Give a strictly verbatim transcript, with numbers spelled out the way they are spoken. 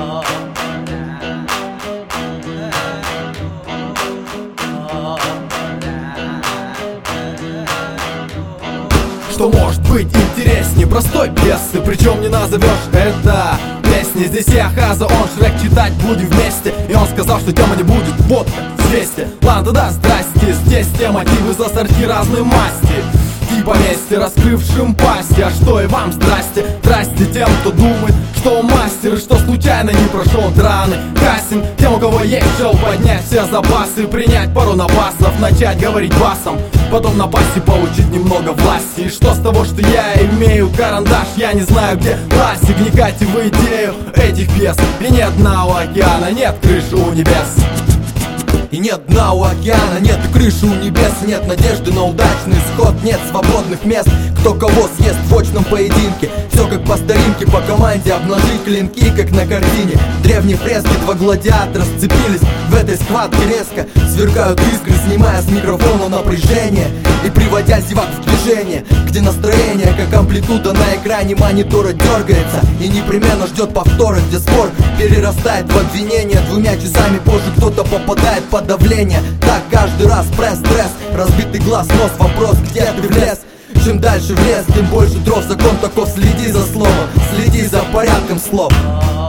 Что может быть интереснее простой пьесы, причем не назовешь это песни. Здесь я Хаза, он Шрек, читать будем вместе. И он сказал, что тема не будет водка, известие. Ладно, тогда здрасте, здесь те мотивы за сорти разной масти. Типа вместе раскрывшим пасти. А что и вам здрасте, здрасте тем, кто думает, что он мастер, и что случайно не прошел драный кастинг. Тем, у кого есть шел поднять все запасы, принять пару напасов, начать говорить басом, потом на басе получить немного власти. И что с того, что я имею карандаш, я не знаю, где классик. Вникайте в идею этих пьес, и нет дна у океана, нет крыши у небес. И нет дна у океана, нет и крыши у небес. Нет надежды на удачный исход, нет свободных мест. Кто кого съест в очном поединке. Все как по старинке, по команде обнажить клинки, как на картине. Древние фрески, два гладиатора сцепились в этой схватке резко. Сверкают искры, снимая с микрофона напряжение и приводя зевак в движение, где настроение, как амплитуда на экране монитора дергается и непременно ждет повтора, где спор перерастает в обвинение. Двумя часами позже кто-то попадает под давление. Так каждый раз пресс-стресс, разбитый глаз, нос, вопрос, где ты влез. Чем дальше в лес, тем больше дров, закон таков, следи за словом, следи за порядком слов.